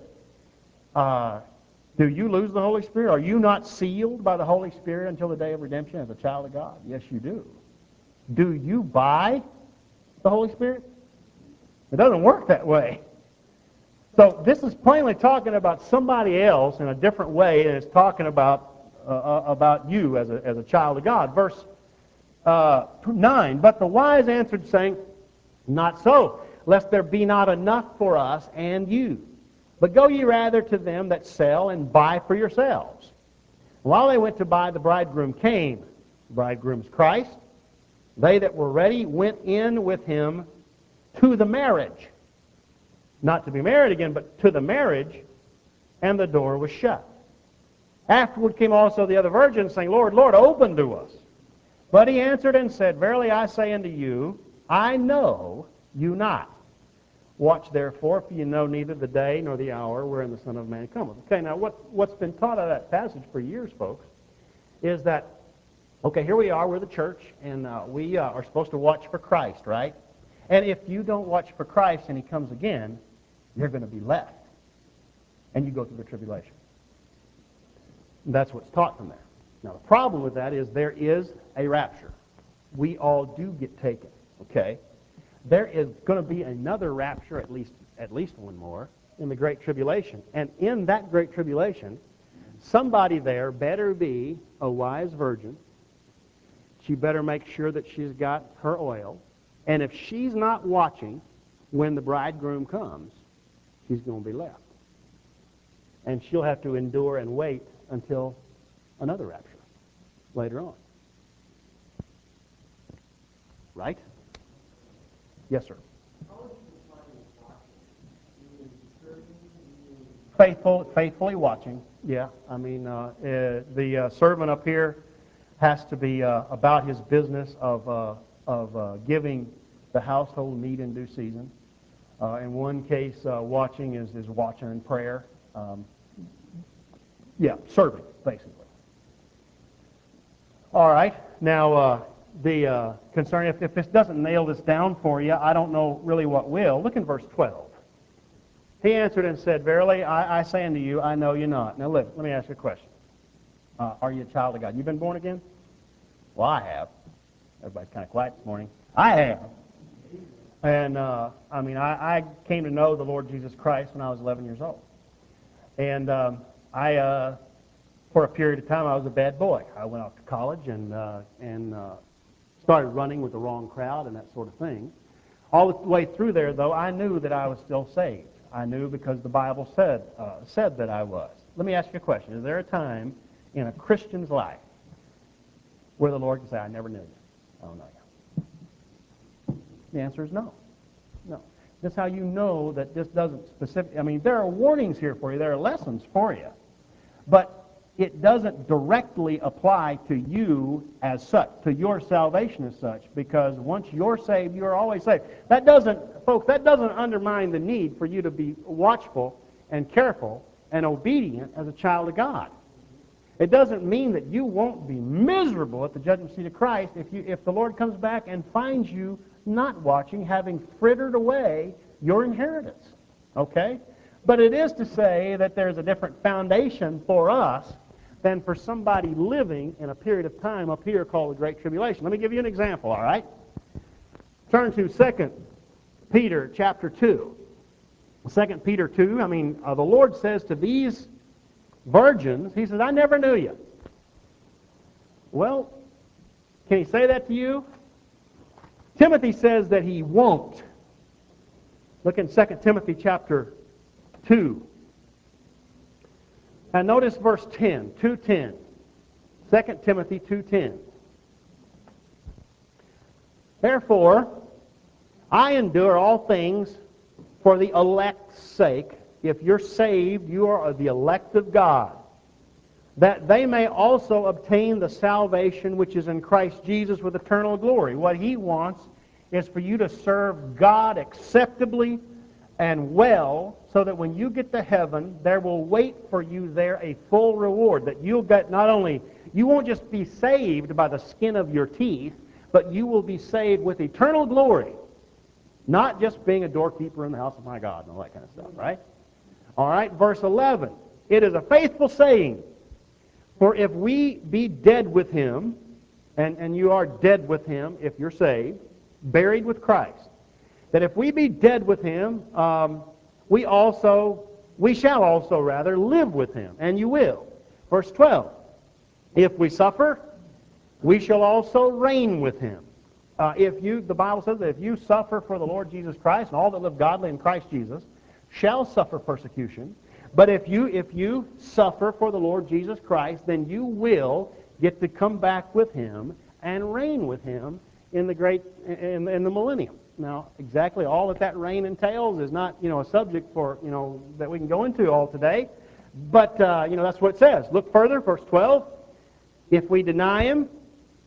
do you lose the Holy Spirit? Are you not sealed by the Holy Spirit until the day of redemption as a child of God? Yes, you do. Do you buy the Holy Spirit? It doesn't work that way. So this is plainly talking about somebody else in a different way, and it's talking about you as a child of God. Verse 9, But the wise answered, saying, Not so, lest there be not enough for us and you. But go ye rather to them that sell and buy for yourselves. While they went to buy, the bridegroom came. The bridegroom's Christ. They that were ready went in with him to the marriage. Not to be married again, but to the marriage, and the door was shut. Afterward came also the other virgins, saying, Lord, Lord, open to us. But he answered and said, Verily I say unto you, I know you not. Watch therefore, for you know neither the day nor the hour wherein the Son of Man cometh. Okay, now what's been taught out of that passage for years, folks, is that, okay, here we are, we're the church, and we are supposed to watch for Christ, right? And if you don't watch for Christ and he comes again, you're going to be left. And you go through the tribulation. And that's what's taught from there. Now, the problem with that is there is a rapture. We all do get taken, okay? There is going to be another rapture, at least one more, in the Great Tribulation. And in that Great Tribulation, somebody there better be a wise virgin. She better make sure that she's got her oil. And if she's not watching when the bridegroom comes, she's going to be left. And she'll have to endure and wait until another rapture later on. Right? Yes, sir. Faithfully watching. Yeah, I mean, the servant up here has to be about his business of giving the household meat in due season. In one case, watching is watching in prayer. Serving, basically. All right. Now, the concern, if this doesn't nail this down for you, I don't know really what will. Look in verse 12. He answered and said, Verily, I say unto you, I know you not. Now, let me ask you a question. Are you a child of God? You been born again? Well, I have. Everybody's kind of quiet this morning. I have. And, I came to know the Lord Jesus Christ when I was 11 years old. And for a period of time, I was a bad boy. I went off to college and started running with the wrong crowd and that sort of thing. All the way through there, though, I knew that I was still saved. I knew because the Bible said that I was. Let me ask you a question. Is there a time in a Christian's life where the Lord can say, I never knew you? I don't know you. The answer is no. No. That's how you know that this doesn't specifically, there are warnings here for you. There are lessons for you. But it doesn't directly apply to you as such, to your salvation as such, because once you're saved, you're always saved. That doesn't undermine the need for you to be watchful and careful and obedient as a child of God. It doesn't mean that you won't be miserable at the judgment seat of Christ if the Lord comes back and finds you not watching, having frittered away your inheritance. Okay? But it is to say that there's a different foundation for us than for somebody living in a period of time up here called the Great Tribulation. Let me give you an example, all right? Turn to 2 Peter chapter 2. 2 Peter 2, the Lord says to these virgins, he says, I never knew you. Well, can he say that to you? Timothy says that he won't. Look in 2 Timothy chapter 2. And notice verse 10, 2:10. 2 Timothy 2:10. Therefore, I endure all things for the elect's sake. If you're saved, you are the elect of God, that they may also obtain the salvation which is in Christ Jesus with eternal glory. What he wants is for you to serve God acceptably and well, so that when you get to heaven, there will wait for you there a full reward, that you'll get not only, you won't just be saved by the skin of your teeth, but you will be saved with eternal glory, not just being a doorkeeper in the house of my God and all that kind of stuff, right? All right, verse 11. It is a faithful saying, for if we be dead with him, and you are dead with him if you're saved, buried with Christ, that if we be dead with him, we shall also live with him, and you will. Verse 12, if we suffer, we shall also reign with him. The Bible says that if you suffer for the Lord Jesus Christ, and all that live godly in Christ Jesus shall suffer persecution, but if you suffer for the Lord Jesus Christ, then you will get to come back with him and reign with him in the millennium. Now, exactly all that reign entails is not, a subject for, that we can go into all today. But, that's what it says. Look further, verse 12. If we deny him,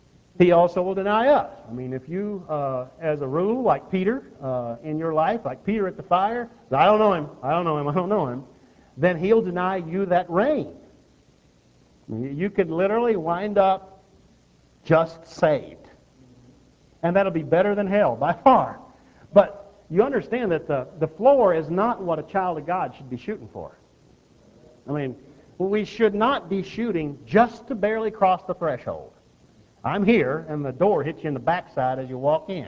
He also will deny us. I mean, if you, as a rule, like Peter in your life, like Peter at the fire, I don't know him, I don't know him, I don't know him, then he'll deny you that reign. You could literally wind up just saved. And that'll be better than hell, by far. But you understand that the floor is not what a child of God should be shooting for. I mean, we should not be shooting just to barely cross the threshold. I'm here, and the door hits you in the backside as you walk in.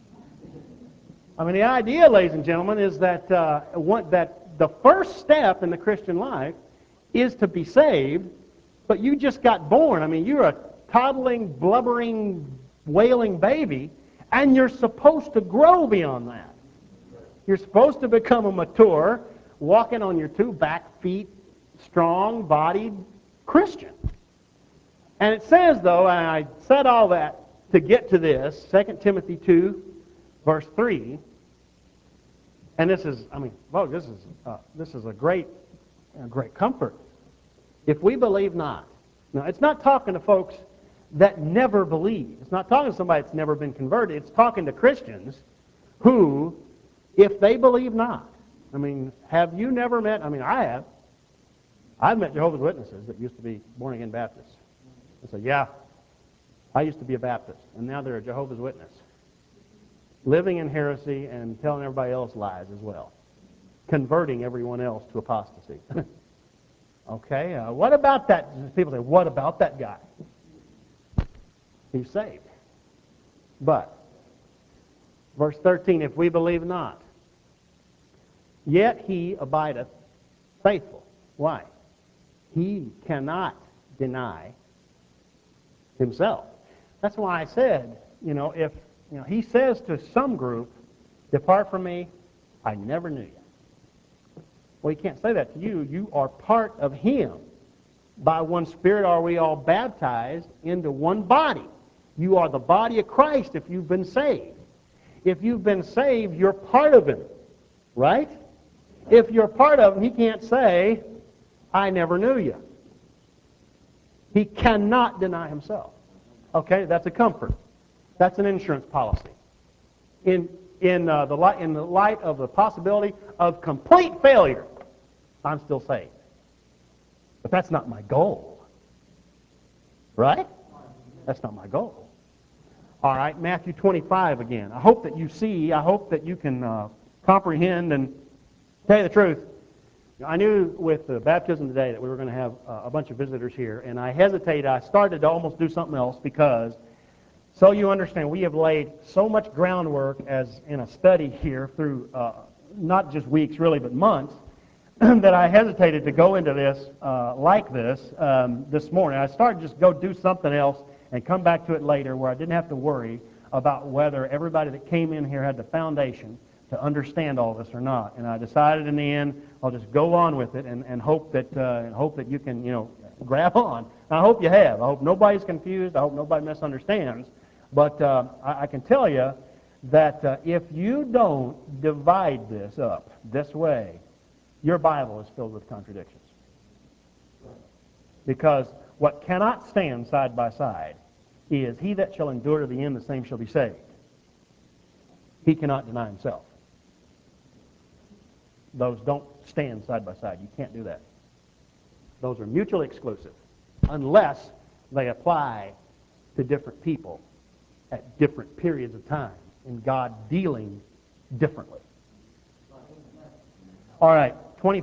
I mean, the idea, ladies and gentlemen, is that that the first step in the Christian life is to be saved, but you just got born. I mean, you're a toddling, blubbering, wailing baby, and you're supposed to grow beyond that. You're supposed to become a mature, walking on your two back feet, strong-bodied Christian. And it says, though, and I said all that to get to this, 2 Timothy 2, verse 3, and this is, I mean, well, this is a great comfort. If we believe not, now it's not talking to folks that never believe. It's not talking to somebody that's never been converted. It's talking to Christians who, if they believe not, I mean, have you never met, I mean, I have. I've met Jehovah's Witnesses that used to be born-again Baptists. I said, yeah, I used to be a Baptist, and now they're a Jehovah's Witness, living in heresy and telling everybody else lies as well, converting everyone else to apostasy. Okay, what about that? People say, what about that guy? He's saved. But, verse 13, if we believe not, yet he abideth faithful. Why? He cannot deny himself. That's why I said, if he says to some group, depart from me, I never knew you. Well, he can't say that to you. You are part of him. By one Spirit are we all baptized into one body. You are the body of Christ if you've been saved. If you've been saved, you're part of him. Right? If you're part of him, he can't say, I never knew you. He cannot deny himself. Okay, that's a comfort. That's an insurance policy. In the light of the possibility of complete failure, I'm still saved. But that's not my goal. Right? That's not my goal. All right, Matthew 25 again. I hope that you see, I hope that you can comprehend and tell you the truth. I knew with the baptism today that we were going to have a bunch of visitors here, and I hesitated. I started to almost do something else because, so you understand, we have laid so much groundwork as in a study here through not just weeks really, but months, that I hesitated to go into this like this morning. I started to just go do something else and come back to it later where I didn't have to worry about whether everybody that came in here had the foundation to understand all this or not. And I decided in the end, I'll just go on with it and hope that you can, grab on. And I hope you have. I hope nobody's confused. I hope nobody misunderstands. But I can tell you that if you don't divide this up this way, your Bible is filled with contradictions. Because what cannot stand side by side is he that shall endure to the end, the same shall be saved. He cannot deny himself. Those don't stand side by side. You can't do that. Those are mutually exclusive unless they apply to different people at different periods of time and God dealing differently. All right,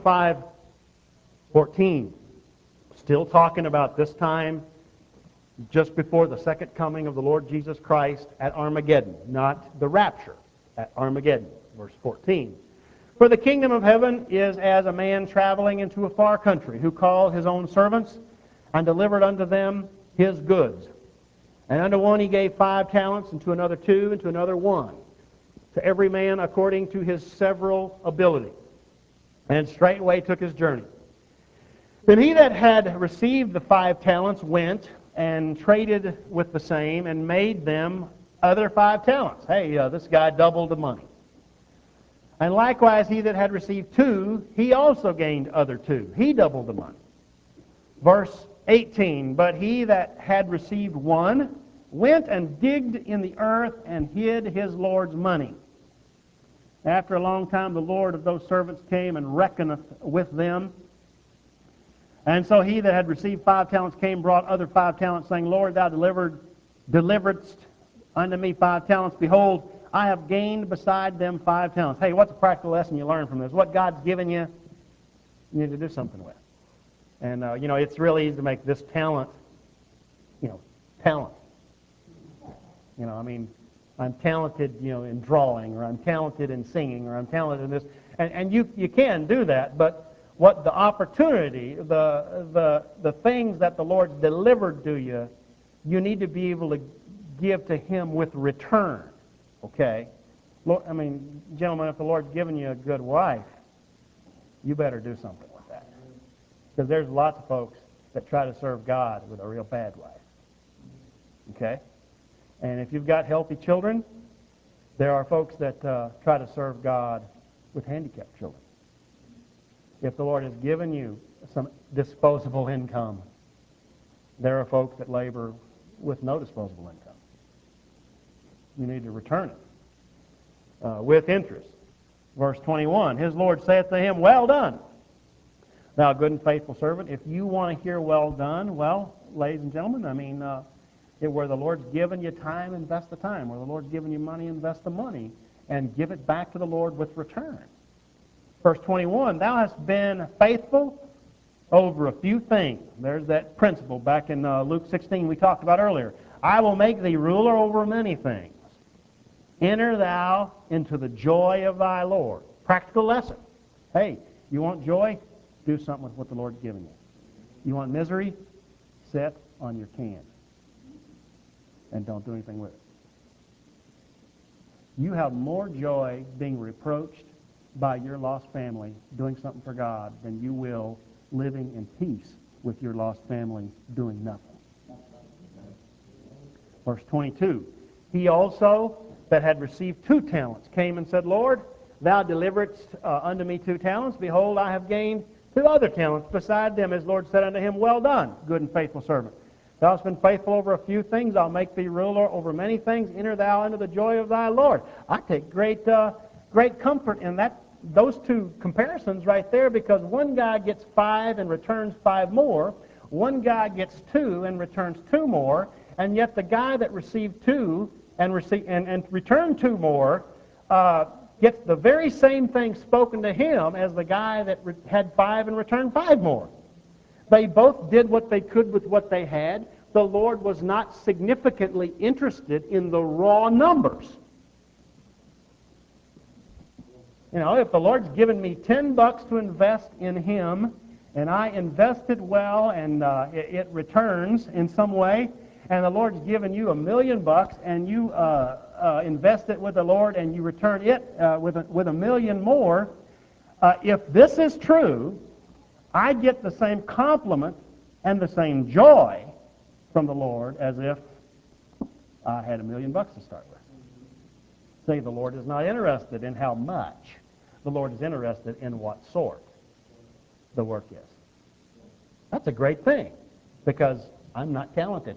25:14. Still talking about this time just before the second coming of the Lord Jesus Christ at Armageddon, not the rapture, at Armageddon, verse 14. For the kingdom of heaven is as a man traveling into a far country, who called his own servants and delivered unto them his goods. And unto one he gave 5 talents, and to another 2, and to another 1, to every man according to his several ability. And straightway took his journey. Then he that had received the 5 talents went and traded with the same, and made them other 5 talents. Hey, this guy doubled the money. And likewise he that had received 2, he also gained other 2. He doubled the money. Verse 18, but he that had received 1 went and digged in the earth and hid his Lord's money. After a long time, the Lord of those servants came and reckoneth with them. And so he that had received 5 talents came, brought other 5 talents, saying, Lord, thou deliveredst unto me 5 talents. Behold, I have gained beside them 5 talents. Hey, what's a practical lesson you learn from this? What God's given you, you need to do something with. And, it's really easy to make this talent, talent. I'm talented, in drawing, or I'm talented in singing, or I'm talented in this. And you can do that, but what the opportunity, the things that the Lord's delivered to you, you need to be able to give to Him with return. Okay? Gentlemen, if the Lord's given you a good wife, you better do something with that. Because there's lots of folks that try to serve God with a real bad wife. Okay? And if you've got healthy children, there are folks that try to serve God with handicapped children. If the Lord has given you some disposable income, there are folks that labor with no disposable income. You need to return it with interest. Verse 21, his Lord saith to him, Well done, thou good and faithful servant. If you want to hear well done, well, ladies and gentlemen, where the Lord's given you time, invest the time. Where the Lord's given you money, invest the money. And give it back to the Lord with return. Verse 21, thou hast been faithful over a few things. There's that principle back in Luke 16 we talked about earlier. I will make thee ruler over many things. Enter thou into the joy of thy Lord. Practical lesson. Hey, you want joy? Do something with what the Lord's given you. You want misery? Sit on your can. And don't do anything with it. You have more joy being reproached by your lost family doing something for God than you will living in peace with your lost family doing nothing. Verse 22, he also that had received 2 talents came and said, Lord, thou deliveredst unto me 2 talents. Behold, I have gained 2 other talents beside them. His Lord said unto him, Well done, good and faithful servant. Thou hast been faithful over a few things. I'll make thee ruler over many things. Enter thou into the joy of thy Lord. I take great comfort in those 2 comparisons right there, because one guy gets 5 and returns 5 more. One guy gets 2 and returns 2 more. And yet the guy that received 2 and returned 2 more gets the very same thing spoken to him as the guy that had 5 and returned 5 more. They both did what they could with what they had. The Lord was not significantly interested in the raw numbers. If the Lord's given me $10 to invest in Him, and I invested well, and it returns in some way, and the Lord's given you $1 million, and you invest it with the Lord, and you return it with $1 million more, if this is true, I get the same compliment and the same joy from the Lord as if I had $1 million to start with. See, the Lord is not interested in how much. The Lord is interested in what sort the work is. That's a great thing, because I'm not talented.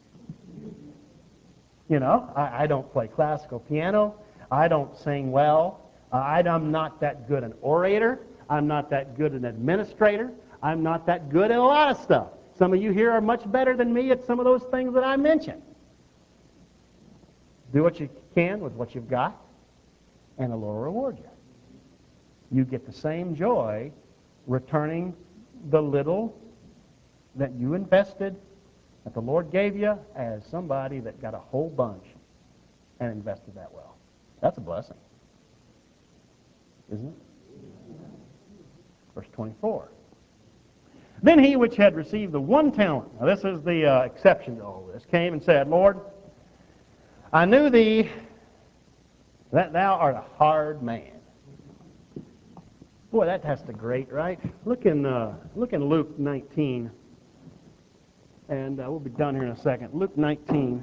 I don't play classical piano. I don't sing well. I'm not that good an orator. I'm not that good an administrator. I'm not that good at a lot of stuff. Some of you here are much better than me at some of those things that I mentioned. Do what you can with what you've got, and the Lord will reward you. You get the same joy returning the little that you invested, that the Lord gave you, as somebody that got a whole bunch and invested that well. That's a blessing, isn't it? Verse 24. Then he which had received the 1 talent, now this is the exception to all this, came and said, Lord, I knew thee that thou art a hard man. Boy, that has to grate, right? Look in Luke 19, and we'll be done here in a second. Luke 19.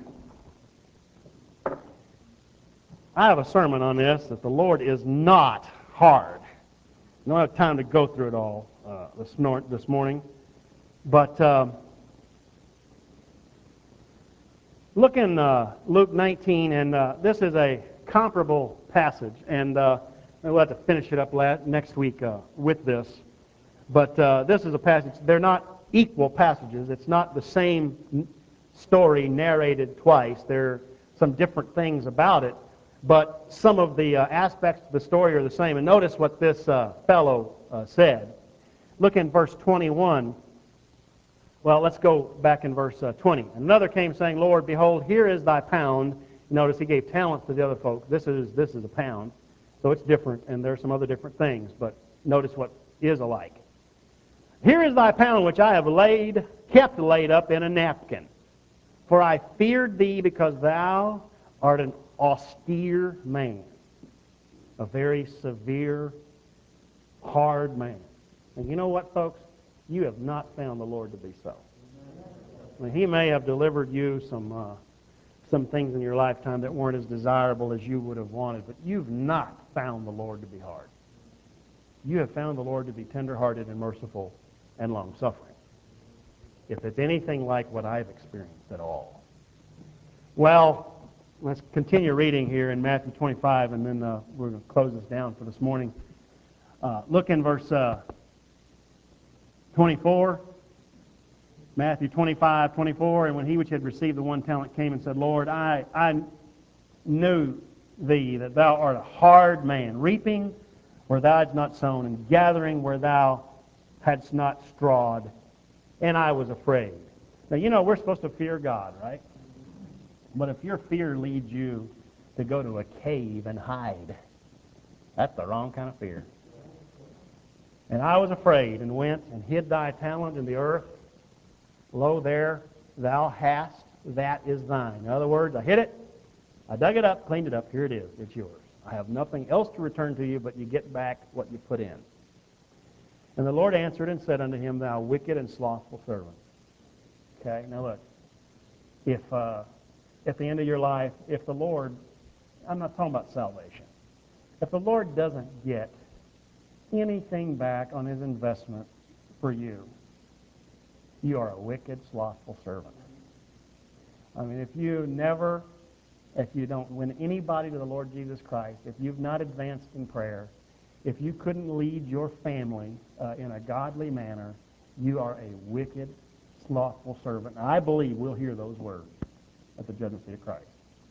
I have a sermon on this, that the Lord is not hard. I don't have time to go through it all this morning. But Look in Luke 19, and this is a comparable passage, and we'll have to finish it up next week with this. But this is a passage. They're not equal passages. It's not the same story narrated twice. There are some different things about it, but some of the aspects of the story are the same. And notice what this fellow said. Look in verse 21. Well, let's go back in verse 20. Another came saying, Lord, behold, here is thy pound. Notice he gave talents to the other folk. This is a pound. So it's different, and there are some other different things, but notice what is alike. Here is thy pound which I have kept laid up in a napkin. For I feared thee because thou art an austere man, a very severe, hard man. And you know what, folks? You have not found the Lord to be so. I mean, he may have delivered you some things in your lifetime that weren't as desirable as you would have wanted, but you've not found the Lord to be hard. You have found the Lord to be tender-hearted and merciful and long-suffering, if it's anything like what I've experienced at all. Well, let's continue reading here in Matthew 25, and then we're going to close this down for this morning. Look in verse 24. Matthew 25:24, and when he which had received the 1 talent came and said, Lord, I knew thee, that thou art a hard man, reaping where thou hadst not sown, and gathering where thou hadst not strawed, and I was afraid. Now, you know, we're supposed to fear God, right? But if your fear leads you to go to a cave and hide, that's the wrong kind of fear. And I was afraid, and went and hid thy talent in the earth. Lo, there thou hast, that is thine. In other words, I hid it, I dug it up, cleaned it up, here it is, it's yours. I have nothing else to return to you, but you get back what you put in. And the Lord answered and said unto him, Thou wicked and slothful servant. Okay, now look, if at the end of your life, if the Lord, I'm not talking about salvation, if the Lord doesn't get anything back on his investment for you, you are a wicked, slothful servant. I mean, if you don't win anybody to the Lord Jesus Christ, if you've not advanced in prayer, if you couldn't lead your family in a godly manner, you are a wicked, slothful servant. And I believe we'll hear those words at the judgment seat of Christ.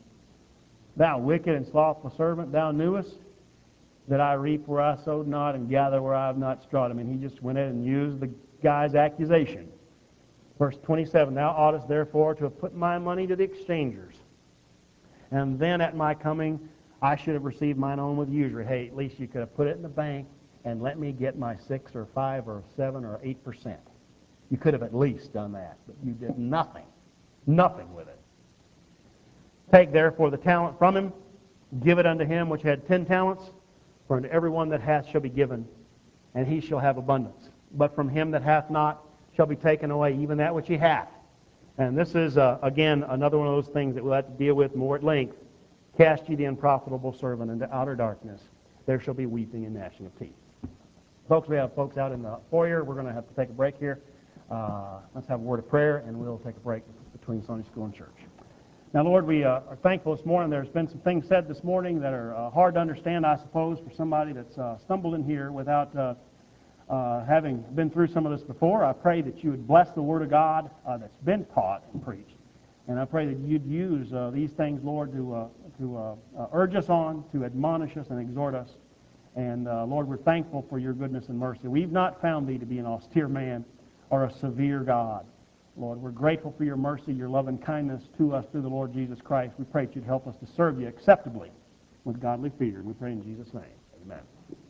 Thou wicked and slothful servant, thou knewest that I reap where I sowed not and gather where I have not strawed. I mean, he just went in and used the guy's accusation. Verse 27, Thou oughtest therefore to have put my money to the exchangers, and then at my coming I should have received mine own with usury. Hey, at least you could have put it in the bank and let me get my 6 or 5 or 7 or 8%. You could have at least done that, but you did nothing with it. Take therefore the talent from him, give it unto him which had 10 talents, for unto every one that hath shall be given, and he shall have abundance. But from him that hath not shall be taken away even that which he hath. And this is, again, another one of those things that we'll have to deal with more at length. Cast ye the unprofitable servant into outer darkness. There shall be weeping and gnashing of teeth. Folks, we have folks out in the foyer. We're going to have to take a break here. Let's have a word of prayer, and we'll take a break between Sunday school and church. Now, Lord, we are thankful this morning. There's been some things said this morning that are hard to understand, I suppose, for somebody that's stumbled in here without having been through some of this before. I pray that you would bless the Word of God that's been taught and preached. And I pray that you'd use these things, Lord, to urge us on, to admonish us and exhort us. And, Lord, we're thankful for your goodness and mercy. We've not found thee to be an austere man or a severe God. Lord, we're grateful for your mercy, your love and kindness to us through the Lord Jesus Christ. We pray that you'd help us to serve you acceptably with godly fear. We pray in Jesus' name. Amen.